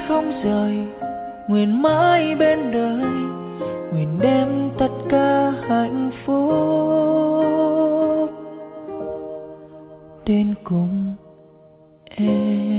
không rời, nguyện mãi bên đời, nguyện đem tất cả hạnh phúc đến cùng em.